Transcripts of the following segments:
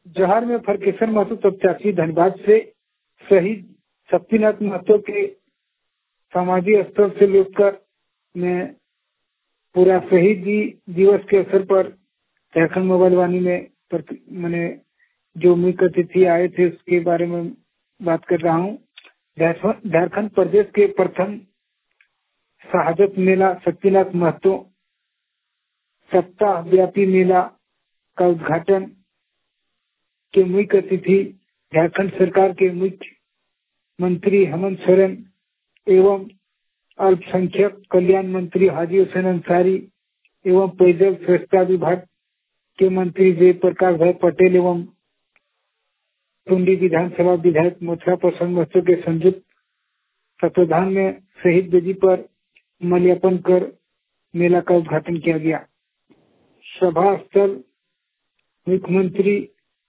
जौहर में फरकेश्वर महतो प्रत्याशी धनबाद से शहीद शक्तिनाथ महतो के समाधि स्थल से लेकर में पूरा शहीदी दिवस के अवसर पर झारखंड मोबाइल वाणी में मैंने जो मुख्य अतिथि आए थे उसके बारे में बात कर रहा हूँ। झारखंड प्रदेश के प्रथम शहादत मेला शक्तिनाथ महतो सप्ताह व्यापी मेला का उद्घाटन के मुख्य अतिथि झारखंड सरकार के मुख्य मंत्री हेमंत सोरेन एवं अल्पसंख्यक कल्याण मंत्री हाजी हुसैन अंसारी एवं पेयजल स्वच्छता विभाग के मंत्री जयप्रकाश भाई पटेल एवं टुंडी विधानसभा विधायक मोथरा प्रसन्न महतो के संयुक्त तत्वाधान में शहीद वेदी पर माल्यार्पण कर मेला का उद्घाटन किया गया। सभा स्थल मुख्यमंत्री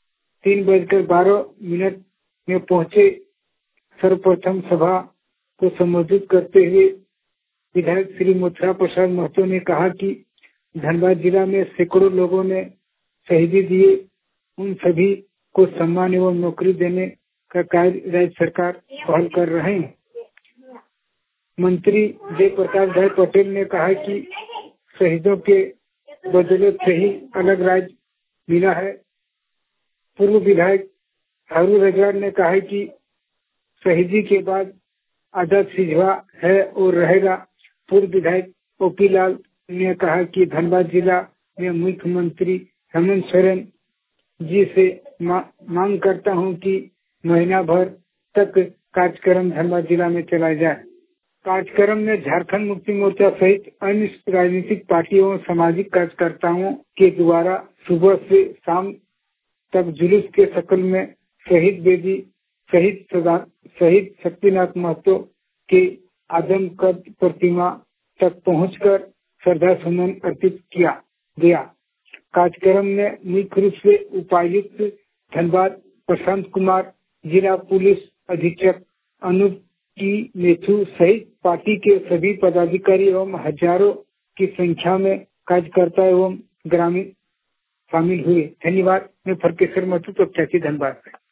3:12 में पहुंचे। सर्वप्रथम सभा को संबोधित करते हुए विधायक श्री मोथरा प्रसाद महतो ने कहा कि धनबाद जिला में सैकड़ों लोगों ने शहीदी दिए, उन सभी को सम्मान एवं नौकरी देने का कार्य राज्य सरकार पहल कर रहे हैं। मंत्री जयप्रकाश भाई पटेल ने कहा कि शहीदों के बदौलत से ही अलग राज्य मिला है। पूर्व विधायक हारू रजवाड़ ने कहा कि शहीदी के बाद आजाद सिजवा है और रहेगा। पूर्व विधायक ओपी लाल ने कहा कि धनबाद जिला में मुख्यमंत्री हेमंत सोरेन जी से मांग करता हूं कि महीना भर तक कार्यक्रम धनबाद जिला में चलाया जाए। कार्यक्रम में झारखंड मुक्ति मोर्चा सहित अन्य राजनीतिक पार्टियों और सामाजिक कार्यकर्ताओं के द्वारा सुबह से शाम तक जुलूस के शक्ल में शहीद वेदी शहीद शक्तिनाथ महतो के आदमकद प्रतिमा तक पहुंचकर श्रद्धा सुमन अर्पित किया गया। कार्यक्रम में मुख्य रूप से उपायुक्त धनबाद प्रशांत कुमार, जिला पुलिस अधीक्षक अनूप की मेथु सहित पार्टी के सभी पदाधिकारी एवं हजारों की संख्या में कार्यकर्ता एवं ग्रामीण शामिल हुए। धन्यवाद। मैं फरकेश्वर महतो प्रत्याशी धनबाद।